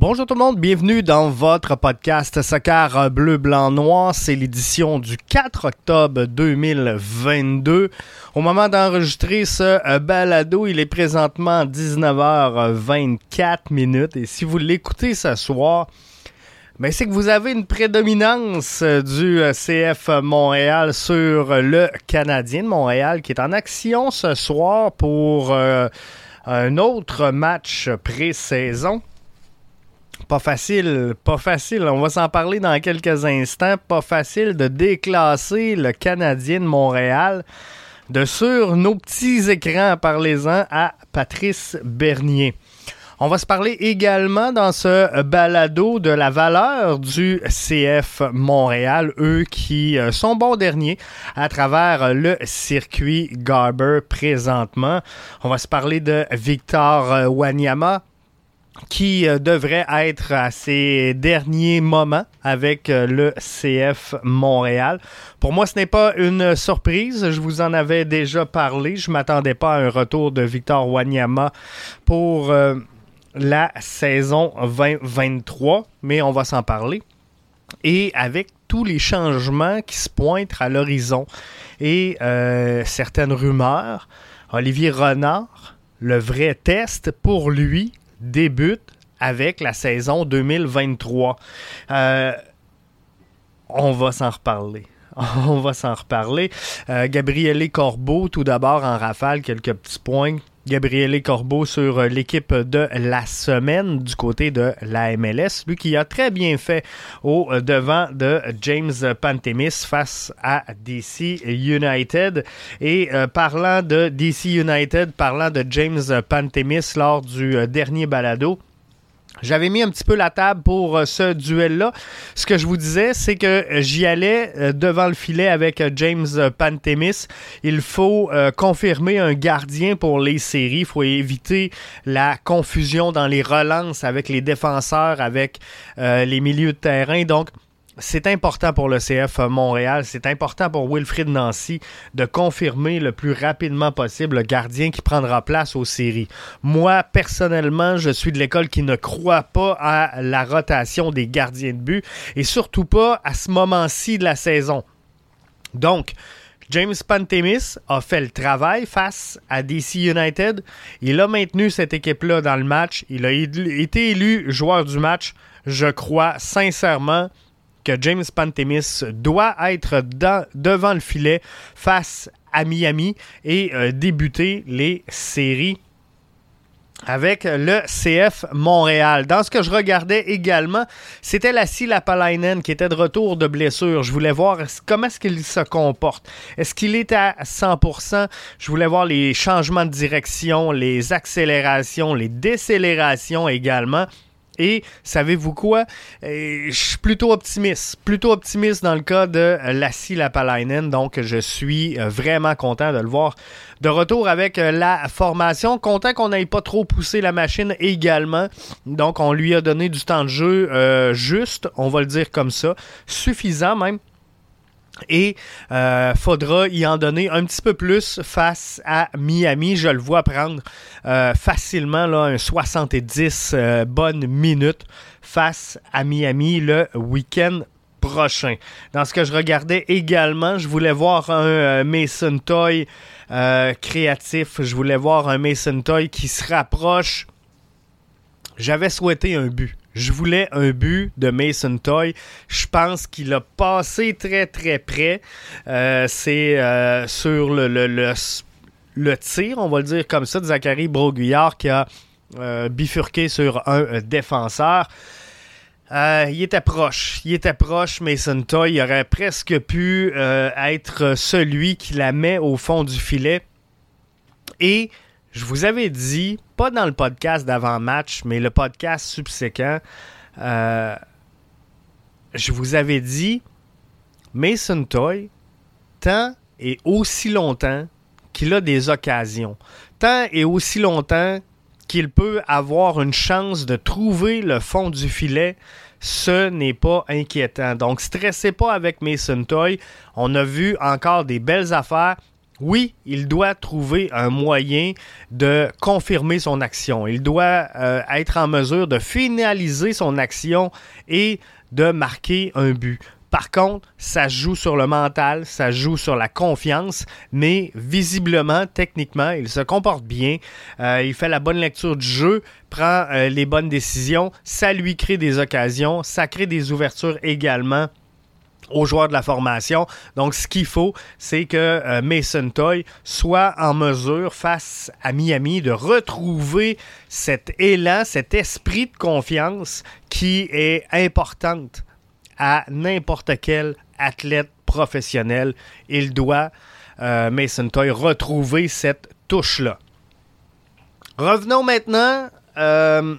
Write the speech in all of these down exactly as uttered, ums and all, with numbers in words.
Bonjour tout le monde, bienvenue dans votre podcast Soccer Bleu, Blanc, Noir. C'est l'édition du quatre octobre deux mille vingt-deux. Au moment d'enregistrer ce balado, il est présentement dix-neuf heures vingt-quatre minutes. Et si vous l'écoutez ce soir, ben c'est que vous avez une prédominance du C F Montréal sur le Canadien de Montréal qui est en action ce soir pour euh, un autre match pré-saison. Pas facile, pas facile. On va s'en parler dans quelques instants. Pas facile de déclasser le Canadien de Montréal de sur nos petits écrans. Parlez-en à Patrice Bernier. On va se parler également dans ce balado de la valeur du C F Montréal, eux qui sont bons derniers à travers le circuit Garber présentement. On va se parler de Victor Wanyama, qui euh, devrait être à ses derniers moments avec euh, le C F Montréal. Pour moi, ce n'est pas une surprise. Je vous en avais déjà parlé. Je ne m'attendais pas à un retour de Victor Wanyama pour euh, la saison vingt vingt-trois, mais on va s'en parler. Et avec tous les changements qui se pointent à l'horizon et euh, certaines rumeurs, Olivier Renard, le vrai test pour lui, débute avec la saison deux mille vingt-trois. Euh, on va s'en reparler. On va s'en reparler. Euh, Gabriele Corbeau, tout d'abord en rafale, quelques petits points. Gabriele Corbeau sur l'équipe de la semaine du côté de la M L S. Lui qui a très bien fait au devant de James Pantemis face à D C United. Et euh, parlant de D C United, parlant de James Pantemis lors du euh, dernier balado, j'avais mis un petit peu la table pour euh, ce duel-là. Ce que je vous disais, c'est que j'y allais euh, devant le filet avec euh, James Pantemis. Il faut euh, confirmer un gardien pour les séries. Il faut éviter la confusion dans les relances avec les défenseurs, avec euh, les milieux de terrain. Donc, c'est important pour le C F Montréal, c'est important pour Wilfried Nancy de confirmer le plus rapidement possible le gardien qui prendra place aux séries. Moi, personnellement, je suis de l'école qui ne croit pas à la rotation des gardiens de but et surtout pas à ce moment-ci de la saison. Donc, James Pantemis a fait le travail face à D C United. Il a maintenu cette équipe-là dans le match. Il a été élu joueur du match. Je crois sincèrement que James Pantemis doit être dans, devant le filet face à Miami et euh, débuter les séries avec le C F Montréal. Dans ce que je regardais également, c'était Lassi Lapalainen qui était de retour de blessure. Je voulais voir comment est-ce qu'il se comporte. Est-ce qu'il est à cent pour cent? Je voulais voir les changements de direction, les accélérations, les décélérations également. Et savez-vous quoi? Euh, je suis plutôt optimiste. Plutôt optimiste dans le cas de Lassi Lapalainen. Donc, je suis vraiment content de le voir de retour avec la formation. Content qu'on n'aille pas trop poussé la machine également. Donc, on lui a donné du temps de jeu euh, juste, on va le dire comme ça. Suffisant même. Et euh, faudra y en donner un petit peu plus face à Miami. Je le vois prendre euh, facilement là, un soixante-dix euh, bonnes minutes face à Miami le week-end prochain. Dans ce que je regardais également, je voulais voir un euh, Mason Toye euh, créatif. Je voulais voir un Mason Toye qui se rapproche. J'avais souhaité un but. Je voulais un but de Mason Toye. Je pense qu'il a passé très, très près. Euh, c'est euh, sur le, le, le, le tir, on va le dire comme ça, de Zachary Broguillard qui a euh, bifurqué sur un euh, défenseur. Euh, il était proche. Il était proche, Mason Toye. Il aurait presque pu euh, être celui qui la met au fond du filet. Et je vous avais dit, pas dans le podcast d'avant-match, mais le podcast subséquent, euh, je vous avais dit, Mason Toye, tant et aussi longtemps qu'il a des occasions, tant et aussi longtemps qu'il peut avoir une chance de trouver le fond du filet, ce n'est pas inquiétant. Donc, stressez pas avec Mason Toye. On a vu encore des belles affaires. oui, il doit trouver un moyen de confirmer son action. Il doit euh, être en mesure de finaliser son action et de marquer un but. Par contre, ça joue sur le mental, ça joue sur la confiance, mais visiblement, techniquement, il se comporte bien. Euh, il fait la bonne lecture du jeu, prend euh, les bonnes décisions, ça lui crée des occasions, ça crée des ouvertures également aux joueurs de la formation. Donc, ce qu'il faut, c'est que euh, Mason Toye soit en mesure, face à Miami, de retrouver cet élan, cet esprit de confiance qui est importante à n'importe quel athlète professionnel. Il doit, euh, Mason Toye, retrouver cette touche-là. Revenons maintenant euh,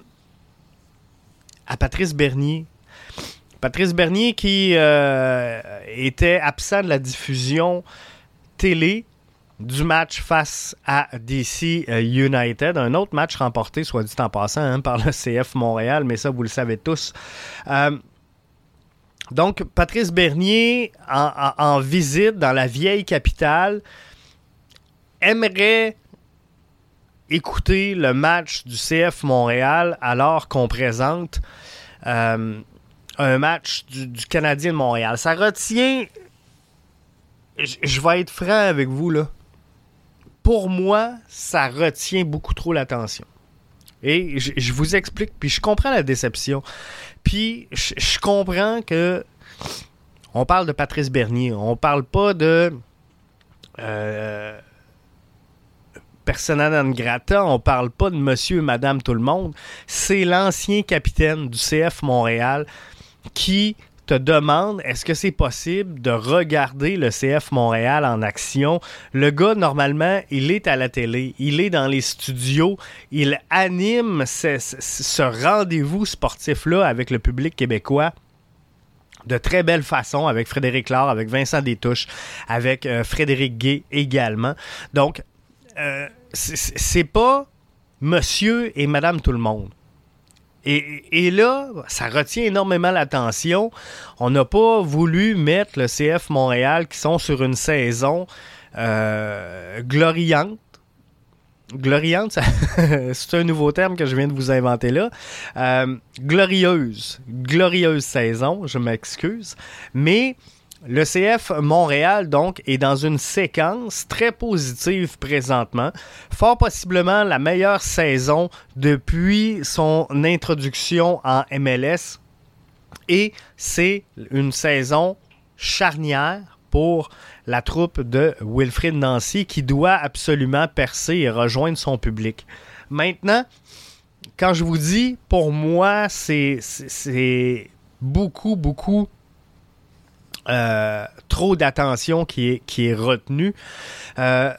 à Patrice Bernier. Patrice Bernier qui euh, était absent de la diffusion télé du match face à D C United. Un autre match remporté, soit dit en passant, hein, par le C F Montréal, mais ça, vous le savez tous. Euh, donc, Patrice Bernier, en, en, en visite dans la vieille capitale, aimerait écouter le match du C F Montréal alors qu'on présente euh, un match du, du Canadien de Montréal. Ça retient... Je, je vais être franc avec vous, là. Pour moi, ça retient beaucoup trop l'attention. Et je, je vous explique, puis je comprends la déception. Puis je, je comprends que on parle de Patrice Bernier, on parle pas de euh, persona non grata, on parle pas de monsieur et madame tout le monde. C'est l'ancien capitaine du C F Montréal qui te demande est-ce que c'est possible de regarder le C F Montréal en action. Le gars, normalement, il est à la télé, il est dans les studios, il anime ce, ce, ce rendez-vous sportif-là avec le public québécois de très belle façon, avec Frédéric Laure, avec Vincent Détouche, avec euh, Frédéric Gay également. Donc, euh, c'est, c'est pas monsieur et madame tout le monde. Et, et là, ça retient énormément l'attention. On n'a pas voulu mettre le C F Montréal qui sont sur une saison euh, gloriante. Gloriante, ça, c'est un nouveau terme que je viens de vous inventer là. Euh, glorieuse. Glorieuse saison, je m'excuse. Mais le C F Montréal, donc, est dans une séquence très positive présentement. Fort possiblement la meilleure saison depuis son introduction en M L S. Et c'est une saison charnière pour la troupe de Wilfrid Nancy qui doit absolument percer et rejoindre son public. Maintenant, quand je vous dis, pour moi, c'est, c'est, c'est beaucoup, beaucoup... Euh, trop d'attention qui est, qui est retenue. Euh,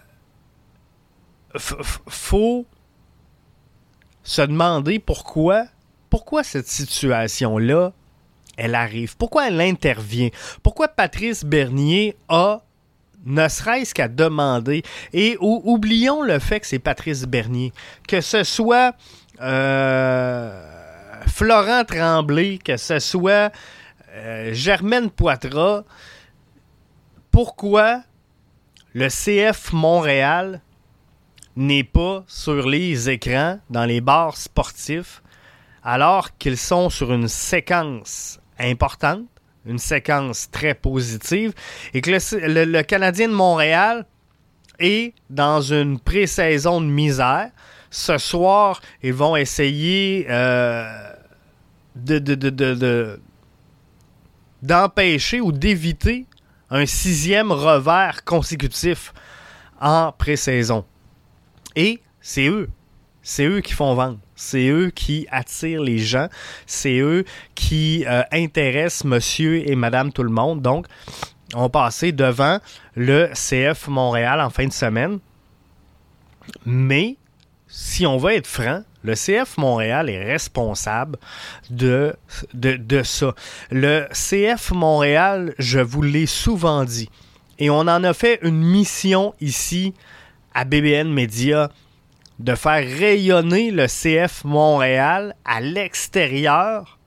f- f- faut se demander pourquoi, pourquoi cette situation-là, elle arrive. Pourquoi elle intervient. Pourquoi Patrice Bernier a, ne serait-ce qu'à demander, et ou, oublions le fait que c'est Patrice Bernier, que ce soit euh, Florent Tremblay, que ce soit Euh, Germaine Poitras, pourquoi le C F Montréal n'est pas sur les écrans dans les bars sportifs alors qu'ils sont sur une séquence importante, une séquence très positive, et que le, le, le Canadien de Montréal est dans une pré-saison de misère. Ce soir, ils vont essayer euh, de... de, de, de, de d'empêcher ou d'éviter un sixième revers consécutif en pré-saison. Et c'est eux. C'est eux qui font vendre. C'est eux qui attirent les gens. C'est eux qui euh, intéressent monsieur et madame tout le monde. Donc, on passait devant le C F Montréal en fin de semaine. Mais, si on veut être franc, le C F Montréal est responsable de, de, de ça. Le C F Montréal, je vous l'ai souvent dit, et on en a fait une mission ici à B B N Media, de faire rayonner le C F Montréal à l'extérieur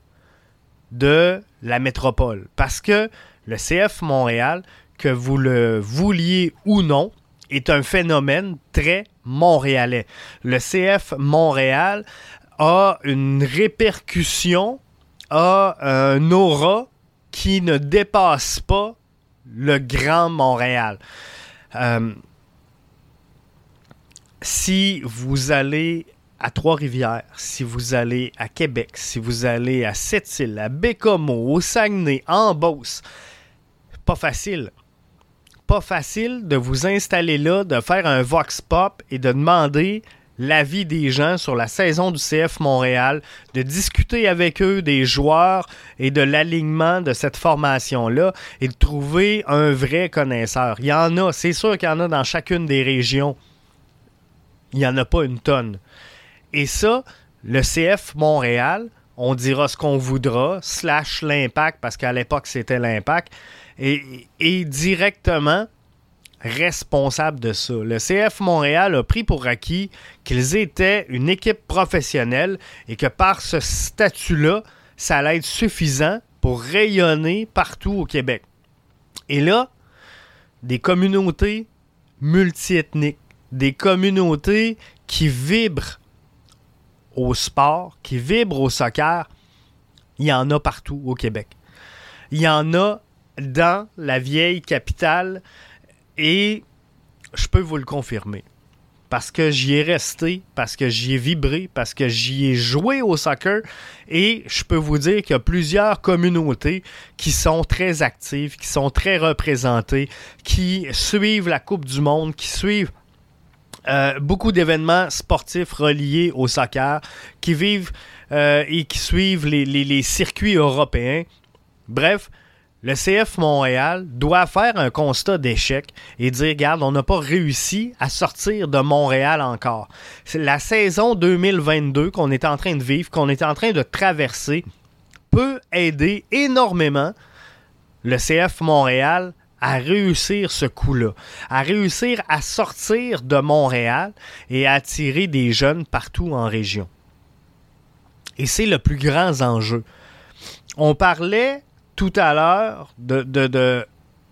de la métropole. Parce que le C F Montréal, que vous le vouliez ou non, est un phénomène très montréalais. Le C F Montréal a une répercussion, a un aura qui ne dépasse pas le Grand Montréal. Euh, si vous allez à Trois-Rivières, si vous allez à Québec, si vous allez à Sept-Îles, à Bécomo, au Saguenay, en Beauce, pas facile. Pas facile de vous installer là, de faire un vox pop et de demander l'avis des gens sur la saison du C F Montréal, de discuter avec eux des joueurs et de l'alignement de cette formation-là et de trouver un vrai connaisseur. Il y en a, c'est sûr qu'il y en a dans chacune des régions. Il n'y en a pas une tonne. Et ça, le C F Montréal, on dira ce qu'on voudra, slash l'Impact, parce qu'à l'époque, c'était l'Impact, est, est directement responsable de ça. Le C F Montréal a pris pour acquis qu'ils étaient une équipe professionnelle et que par ce statut-là, ça allait être suffisant pour rayonner partout au Québec. Et là, des communautés multiethniques, des communautés qui vibrent au sport, qui vibrent au soccer, il y en a partout au Québec. Il y en a dans la vieille capitale et je peux vous le confirmer. Parce que j'y ai resté, parce que j'y ai vibré, parce que j'y ai joué au soccer et je peux vous dire qu'il y a plusieurs communautés qui sont très actives, qui sont très représentées, qui suivent la Coupe du Monde, qui suivent Euh, beaucoup d'événements sportifs reliés au soccer, qui vivent euh, et qui suivent les, les, les circuits européens. Bref, le C F Montréal doit faire un constat d'échec et dire, regarde, on n'a pas réussi à sortir de Montréal encore. C'est la saison deux mille vingt-deux qu'on est en train de vivre, qu'on est en train de traverser, peut aider énormément le C F Montréal à réussir ce coup-là, à réussir à sortir de Montréal et à attirer des jeunes partout en région. Et c'est le plus grand enjeu. On parlait tout à l'heure de, de, de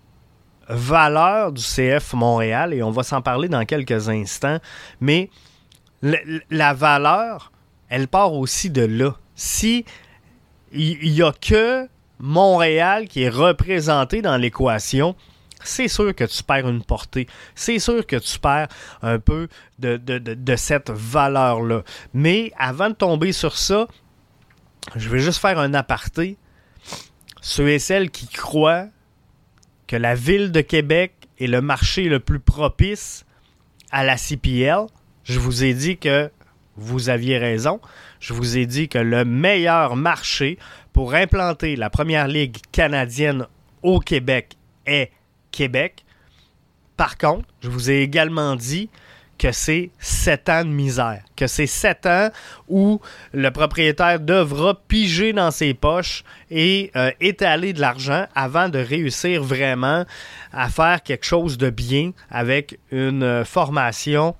valeur du C F Montréal et on va s'en parler dans quelques instants, mais le, la valeur, elle part aussi de là. Si il n'y a que Montréal qui est représenté dans l'équation, c'est sûr que tu perds une portée. C'est sûr que tu perds un peu de, de, de, de cette valeur-là. Mais avant de tomber sur ça, je vais juste faire un aparté. Ceux et celles qui croient que la ville de Québec est le marché le plus propice à la C P L, je vous ai dit que vous aviez raison. Je vous ai dit que le meilleur marché pour implanter la première ligue canadienne au Québec est Québec. Par contre, je vous ai également dit que c'est sept ans de misère, que c'est sept ans où le propriétaire devra piger dans ses poches et euh, étaler de l'argent avant de réussir vraiment à faire quelque chose de bien avec une euh, formation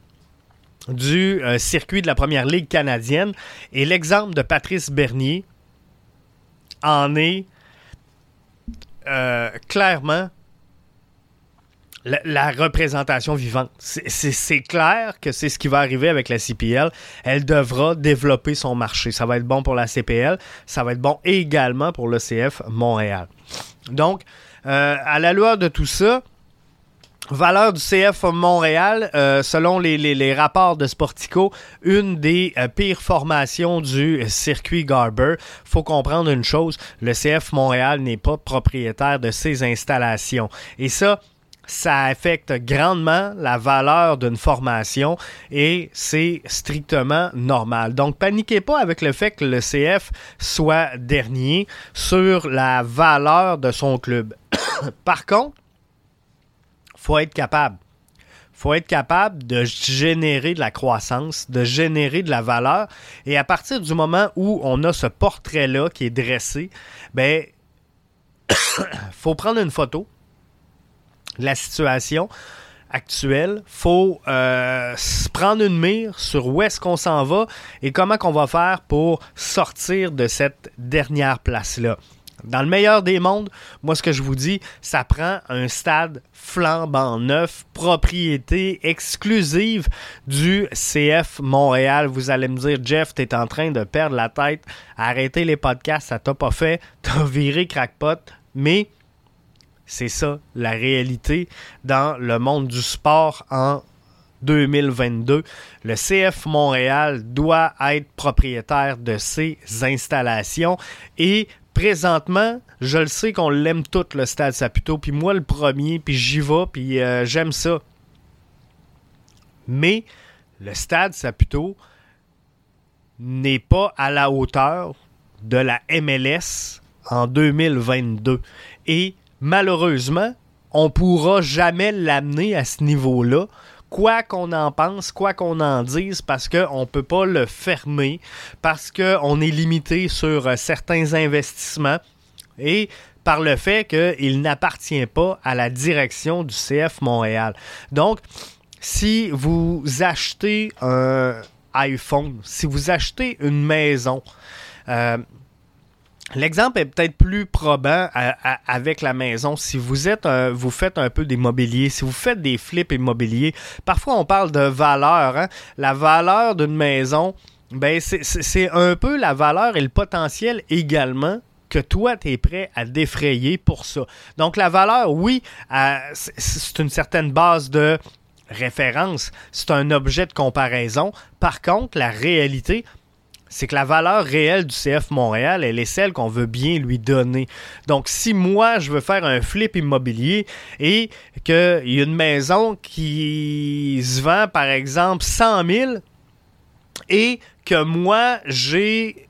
du euh, circuit de la Première Ligue canadienne. Et l'exemple de Patrice Bernier en est euh, clairement la, la représentation vivante. C'est, c'est, c'est clair que c'est ce qui va arriver avec la C P L. Elle devra développer son marché. Ça va être bon pour la C P L, ça va être bon également pour le C F Montréal. Donc, euh, à la lueur de tout ça, valeur du C F Montréal, euh, selon les, les, les rapports de Sportico, une des euh, pires formations du circuit Garber. Faut comprendre une chose, le C F Montréal n'est pas propriétaire de ses installations. Et ça, ça affecte grandement la valeur d'une formation et c'est strictement normal. Donc, paniquez pas avec le fait que le C F soit dernier sur la valeur de son club. Par contre, faut être capable. faut être capable de générer de la croissance, de générer de la valeur. Et à partir du moment où on a ce portrait-là qui est dressé, ben, faut prendre une photo de la situation actuelle. Faut euh, prendre une mire sur où est-ce qu'on s'en va et comment qu'on va faire pour sortir de cette dernière place-là. Dans le meilleur des mondes, moi, ce que je vous dis, ça prend un stade flambant neuf, propriété exclusive du C F Montréal. Vous allez me dire, Jeff, t'es en train de perdre la tête. Arrêtez les podcasts, ça t'a pas fait. T'as viré crackpot. Mais c'est ça, la réalité dans le monde du sport en deux mille vingt-deux. Le C F Montréal doit être propriétaire de ses installations et présentement, je le sais qu'on l'aime tout, le Stade Saputo, puis moi le premier, puis j'y vais, puis euh, j'aime ça. Mais le Stade Saputo n'est pas à la hauteur de la M L S en deux mille vingt-deux. Et malheureusement, on ne pourra jamais l'amener à ce niveau-là, quoi qu'on en pense, quoi qu'on en dise, parce qu'on ne peut pas le fermer, parce qu'on est limité sur euh, certains investissements et par le fait qu'il n'appartient pas à la direction du C F Montréal. Donc, si vous achetez un iPhone, si vous achetez une maison, euh, l'exemple est peut-être plus probant à, à, avec la maison. Si vous êtes, un, vous faites un peu d'immobilier, si vous faites des flips immobiliers, parfois on parle de valeur. Hein? La valeur d'une maison, ben c'est, c'est, c'est un peu la valeur et le potentiel également que toi, tu es prêt à défrayer pour ça. Donc la valeur, oui, euh, c'est, c'est une certaine base de référence. C'est un objet de comparaison. Par contre, la réalité, c'est que la valeur réelle du C F Montréal, elle est celle qu'on veut bien lui donner. Donc, si moi, je veux faire un flip immobilier et qu'il y a une maison qui se vend, par exemple, cent mille et que moi, j'ai,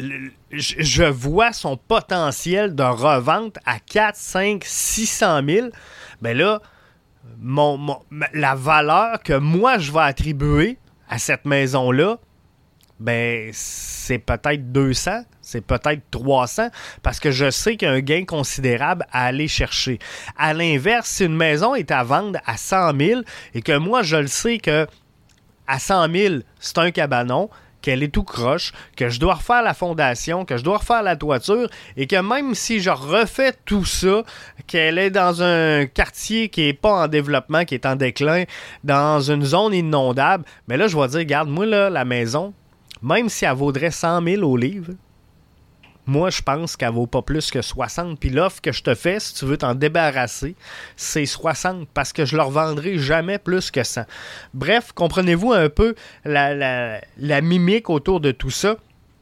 je vois son potentiel de revente à quatre, cinq, six cent mille, bien là, mon, mon, la valeur que moi, je vais attribuer à cette maison-là, ben c'est peut-être deux cents, c'est peut-être trois cents, parce que je sais qu'il y a un gain considérable à aller chercher. À l'inverse, si une maison est à vendre à cent mille et que moi, je le sais que à cent mille, c'est un cabanon, qu'elle est tout croche, que je dois refaire la fondation, que je dois refaire la toiture, et que même si je refais tout ça, qu'elle est dans un quartier qui n'est pas en développement, qui est en déclin, dans une zone inondable, mais là, je vais dire, regarde, moi, là, la maison, même si elle vaudrait cent mille au livre, moi, je pense qu'elle vaut pas plus que soixante. Puis l'offre que je te fais, si tu veux t'en débarrasser, c'est soixante parce que je ne leur vendrai jamais plus que cent. Bref, comprenez-vous un peu la, la, la mimique autour de tout ça?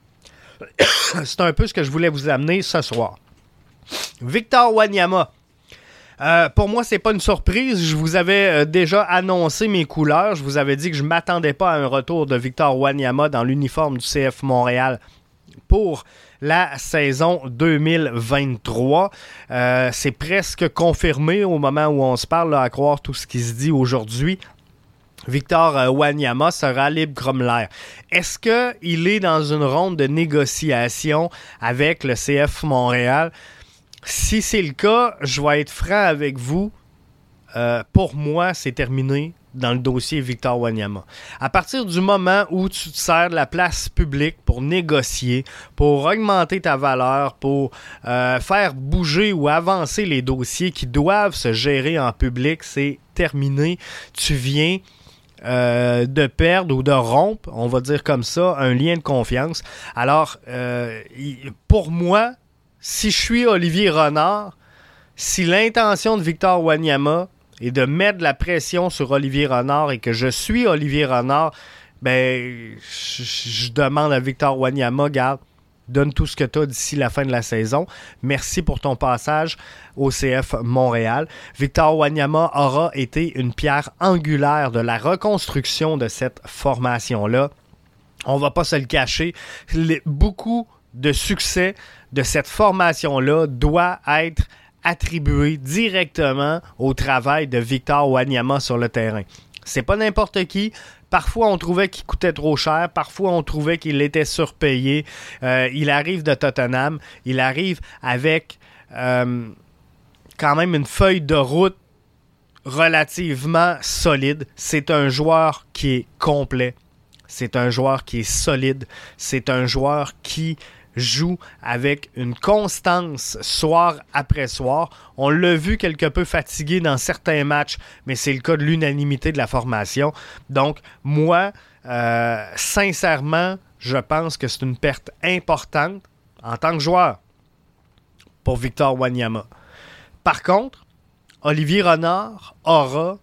C'est un peu ce que je voulais vous amener ce soir. Victor Wanyama. Euh, pour moi, c'est pas une surprise. Je vous avais euh, déjà annoncé mes couleurs. Je vous avais dit que je ne m'attendais pas à un retour de Victor Wanyama dans l'uniforme du C F Montréal pour la saison deux mille vingt-trois. Euh, c'est presque confirmé au moment où on se parle, là, à croire tout ce qui se dit aujourd'hui. Victor euh, Wanyama sera libre comme l'air. Est-ce qu'il est dans une ronde de négociation avec le C F Montréal? Si c'est le cas, je vais être franc avec vous. Euh, pour moi, c'est terminé dans le dossier Victor Wanyama. À partir du moment où tu te sers de la place publique pour négocier, pour augmenter ta valeur, pour euh, faire bouger ou avancer les dossiers qui doivent se gérer en public, c'est terminé. Tu viens euh, de perdre ou de rompre, on va dire comme ça, un lien de confiance. Alors, euh, pour moi, si je suis Olivier Renard, si l'intention de Victor Wanyama est de mettre de la pression sur Olivier Renard et que je suis Olivier Renard, ben, je, je demande à Victor Wanyama, garde, donne tout ce que tu as d'ici la fin de la saison. Merci pour ton passage au C F Montréal. Victor Wanyama aura été une pierre angulaire de la reconstruction de cette formation-là. On va pas se le cacher. Les, beaucoup de succès de cette formation-là doit être attribué directement au travail de Victor Wanyama sur le terrain. C'est pas n'importe qui. Parfois, on trouvait qu'il coûtait trop cher. Parfois, on trouvait qu'il était surpayé. Euh, il arrive de Tottenham. Il arrive avec euh, quand même une feuille de route relativement solide. C'est un joueur qui est complet. C'est un joueur qui est solide. C'est un joueur qui joue avec une constance soir après soir. On l'a vu quelque peu fatigué dans certains matchs, mais c'est le cas de l'unanimité de la formation. Donc, moi, euh, sincèrement, je pense que c'est une perte importante en tant que joueur pour Victor Wanyama. Par contre, Olivier Renard aura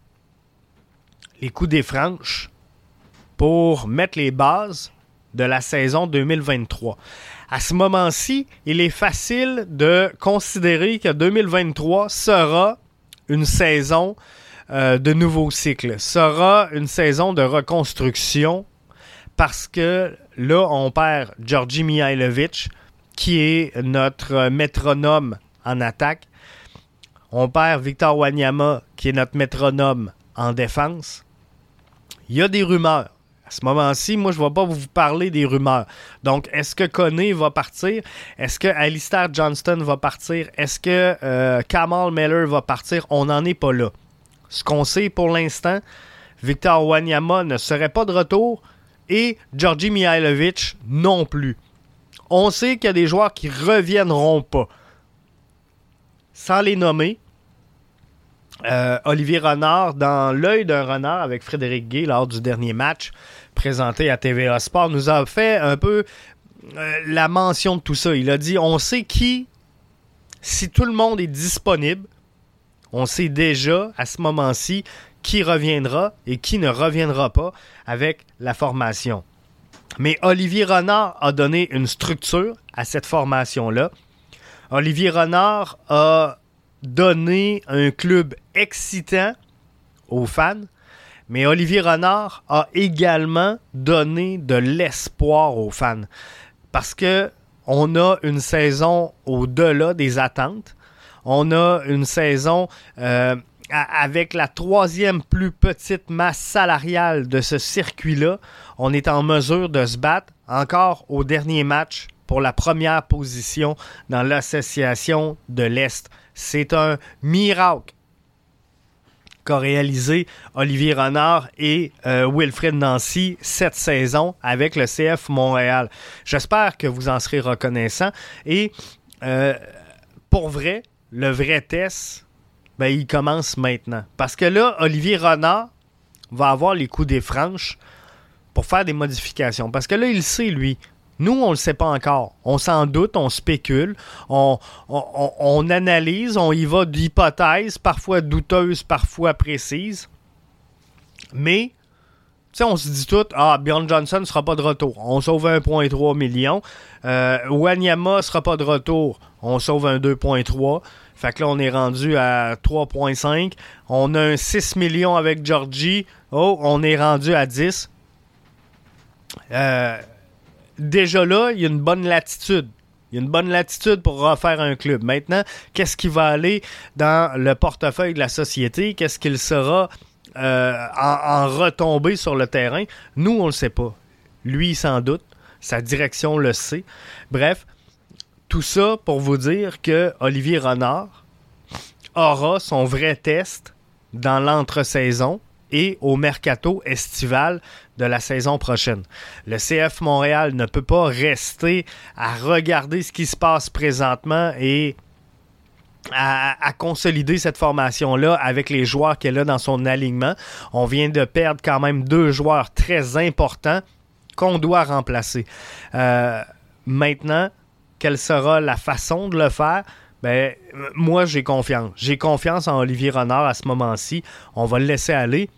les coups des franches pour mettre les bases de la saison deux mille vingt-trois. À ce moment-ci, il est facile de considérer que deux mille vingt-trois sera une saison euh, de nouveau cycle, sera une saison de reconstruction parce que là, on perd Georgi Mihailovic, qui est notre métronome en attaque. On perd Victor Wanyama, qui est notre métronome en défense. Il y a des rumeurs. À ce moment-ci, moi, je ne vais pas vous parler des rumeurs. Donc, est-ce que Koné va partir? Est-ce que Alistair Johnston va partir? Est-ce que euh, Kamal Miller va partir? On n'en est pas là. Ce qu'on sait pour l'instant, Victor Wanyama ne serait pas de retour et Georgi Mihailovic non plus. On sait qu'il y a des joueurs qui ne reviendront pas. Sans les nommer, Euh, Olivier Renard, dans l'œil d'un renard avec Frédéric Gay lors du dernier match présenté à T V A Sport, nous a fait un peu euh, la mention de tout ça. Il a dit, on sait qui, si tout le monde est disponible, on sait déjà à ce moment-ci qui reviendra et qui ne reviendra pas avec la formation. Mais Olivier Renard a donné une structure à cette formation-là. Olivier Renard a donner un club excitant aux fans, mais Olivier Renard a également donné de l'espoir aux fans parce que on a une saison au-delà des attentes. On a une saison euh, à, avec la troisième plus petite masse salariale de ce circuit-là. On est en mesure de se battre encore au dernier match pour la première position dans l'association de l'Est. C'est un miracle qu'a réalisé Olivier Renard et euh, Wilfrid Nancy cette saison avec le C F Montréal. J'espère que vous en serez reconnaissants. Et euh, pour vrai, le vrai test, ben, il commence maintenant. Parce que là, Olivier Renard va avoir les coups des franches pour faire des modifications. Parce que là, il le sait, lui. Nous, on ne le sait pas encore. On s'en doute, on spécule, on, on, on, on analyse, on y va d'hypothèses, parfois douteuses, parfois précises. Mais, tu sais, on se dit tout, ah, Bjorn Johnson ne sera pas de retour. On sauve un virgule trois million. Euh, Wanyama ne sera pas de retour. On sauve un deux virgule trois. Fait que là, on est rendu à trois virgule cinq. On a un six millions avec Georgie. Oh, on est rendu à dix. Euh... Déjà là, il y a une bonne latitude. Il y a une bonne latitude pour refaire un club. Maintenant, qu'est-ce qui va aller dans le portefeuille de la société? Qu'est-ce qu'il sera euh, en, en retombée sur le terrain? Nous, on ne le sait pas. Lui, sans doute. Sa direction le sait. Bref, tout ça pour vous dire que Olivier Renard aura son vrai test dans l'entre-saison et au mercato estival de la saison prochaine. Le C F Montréal ne peut pas rester à regarder ce qui se passe présentement et à, à consolider cette formation-là avec les joueurs qu'elle a dans son alignement. On vient de perdre quand même deux joueurs très importants qu'on doit remplacer. Euh, maintenant, quelle sera la façon de le faire? Ben, moi, j'ai confiance. J'ai confiance en Olivier Renard à ce moment-ci. On va le laisser aller.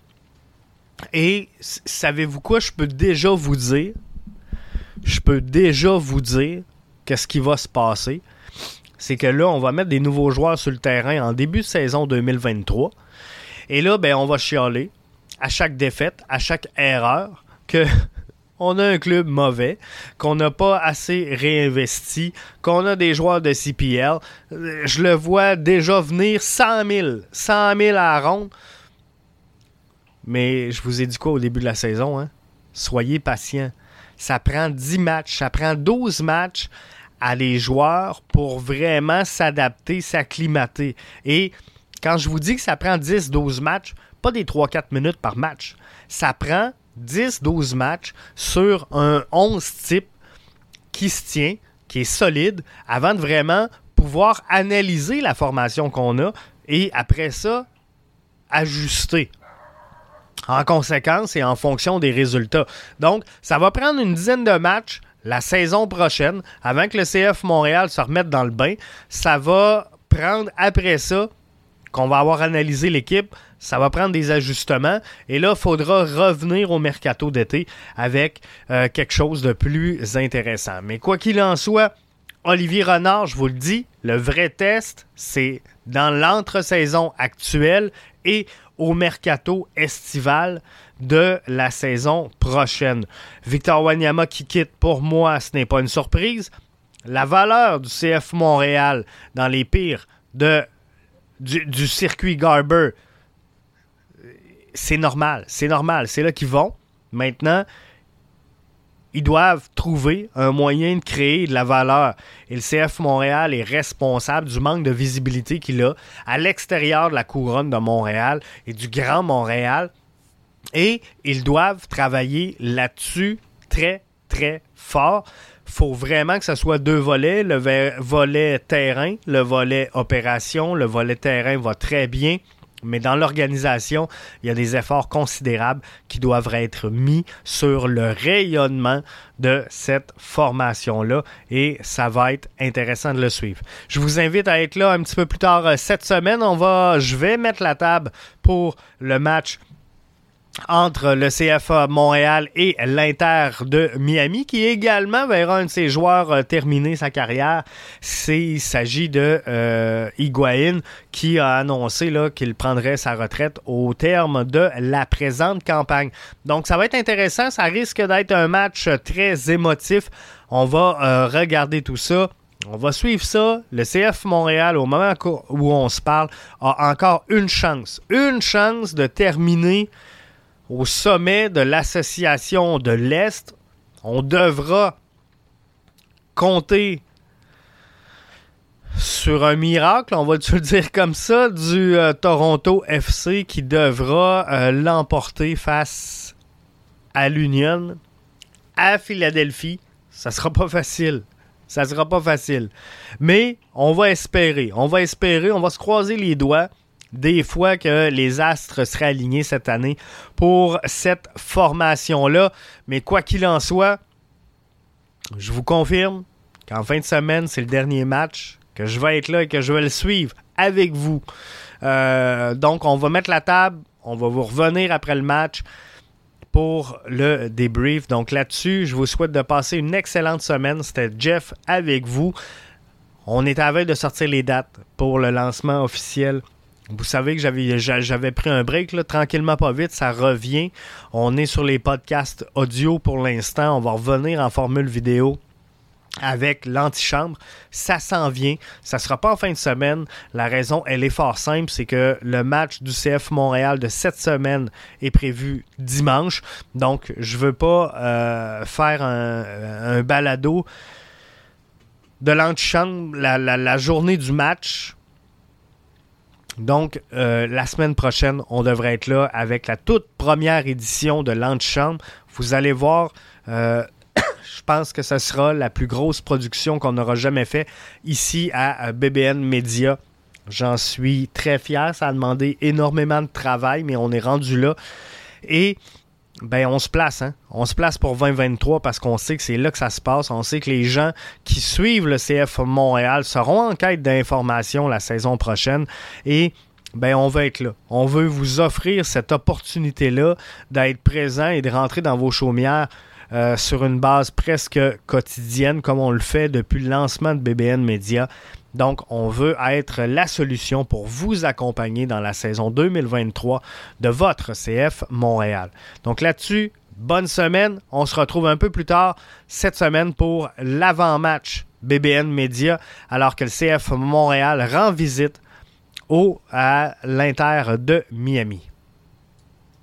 Et savez-vous quoi? Je peux déjà vous dire, je peux déjà vous dire qu'est-ce qui va se passer. C'est que là, on va mettre des nouveaux joueurs sur le terrain en début de saison deux mille vingt-trois. Et là, ben, on va chialer à chaque défaite, à chaque erreur, que on a un club mauvais, qu'on n'a pas assez réinvesti, qu'on a des joueurs de C P L. Je le vois déjà venir cent mille, cent mille à la ronde. Mais je vous ai dit quoi au début de la saison? Hein? Soyez patients. Ça prend dix matchs, ça prend douze matchs à les joueurs pour vraiment s'adapter, s'acclimater. Et quand je vous dis que ça prend dix douze matchs, pas des trois quatre minutes par match. Ça prend dix douze matchs sur un onze type qui se tient, qui est solide, avant de vraiment pouvoir analyser la formation qu'on a et après ça, ajuster en conséquence et en fonction des résultats. Donc, ça va prendre une dizaine de matchs la saison prochaine avant que le C F Montréal se remette dans le bain. Ça va prendre après ça qu'on va avoir analysé l'équipe, ça va prendre des ajustements et là, il faudra revenir au mercato d'été avec euh, quelque chose de plus intéressant. Mais quoi qu'il en soit, Olivier Renard, je vous le dis, le vrai test, c'est dans l'entre-saison actuelle et au mercato estival de la saison prochaine. Victor Wanyama qui quitte, pour moi, ce n'est pas une surprise. La valeur du C F Montréal dans les pires de, du, du circuit Garber, c'est normal, c'est normal, c'est là qu'ils vont. Maintenant, ils doivent trouver un moyen de créer de la valeur. Et le C F Montréal est responsable du manque de visibilité qu'il a à l'extérieur de la couronne de Montréal et du Grand Montréal. Et ils doivent travailler là-dessus très, très fort. Il faut vraiment que ce soit deux volets. Le volet terrain, le volet opération. Le volet terrain va très bien. Mais dans l'organisation, il y a des efforts considérables qui doivent être mis sur le rayonnement de cette formation-là et ça va être intéressant de le suivre. Je vous invite à être là un petit peu plus tard cette semaine. On va, je vais mettre la table pour le match entre le C F Montréal et l'Inter de Miami, qui également verra un de ses joueurs euh, terminer sa carrière. C'est, il s'agit de euh, Higuaín, qui a annoncé là, qu'il prendrait sa retraite au terme de la présente campagne. Donc, ça va être intéressant. Ça risque d'être un match très émotif. On va euh, regarder tout ça. On va suivre ça. Le C F Montréal, au moment où on se parle, a encore une chance. Une chance de terminer au sommet de l'association de l'Est. On devra compter sur un miracle, on va-tu le dire comme ça, du euh, Toronto F C qui devra euh, l'emporter face à l'Union, à Philadelphie. Ça sera pas facile. Ça sera pas facile. Mais on va espérer. On va espérer. On va se croiser les doigts des fois que les astres seraient alignés cette année pour cette formation-là. Mais quoi qu'il en soit, je vous confirme qu'en fin de semaine, c'est le dernier match, que je vais être là et que je vais le suivre avec vous. Euh, donc, on va mettre la table, on va vous revenir après le match pour le débrief. Donc là-dessus, je vous souhaite de passer une excellente semaine. C'était Jeff avec vous. On est à la veille de sortir les dates pour le lancement officiel. Vous savez que j'avais, j'avais pris un break, là, tranquillement pas vite, ça revient. On est sur les podcasts audio pour l'instant. On va revenir en formule vidéo avec l'antichambre. Ça s'en vient. Ça ne sera pas en fin de semaine. La raison, elle est fort simple, c'est que le match du C F Montréal de cette semaine est prévu dimanche. Donc, je ne veux pas euh, faire un, un balado de l'antichambre la, la, la journée du match. Donc, euh, la semaine prochaine, on devrait être là avec la toute première édition de l'antichambre. Vous allez voir, euh, je pense que ce sera la plus grosse production qu'on aura jamais fait ici à B B N Media. J'en suis très fier. Ça a demandé énormément de travail, mais on est rendu là. Et ben, on se place, hein. On se place pour vingt vingt-trois parce qu'on sait que c'est là que ça se passe. On sait que les gens qui suivent le C F Montréal seront en quête d'informations la saison prochaine. Et ben, on veut être là. On veut vous offrir cette opportunité-là d'être présent et de rentrer dans vos chaumières euh, sur une base presque quotidienne comme on le fait depuis le lancement de B B N Media. Donc, on veut être la solution pour vous accompagner dans la saison deux mille vingt-trois de votre C F Montréal. Donc là-dessus, bonne semaine. On se retrouve un peu plus tard cette semaine pour l'avant-match B B N Media, alors que le C F Montréal rend visite au, à l'Inter de Miami.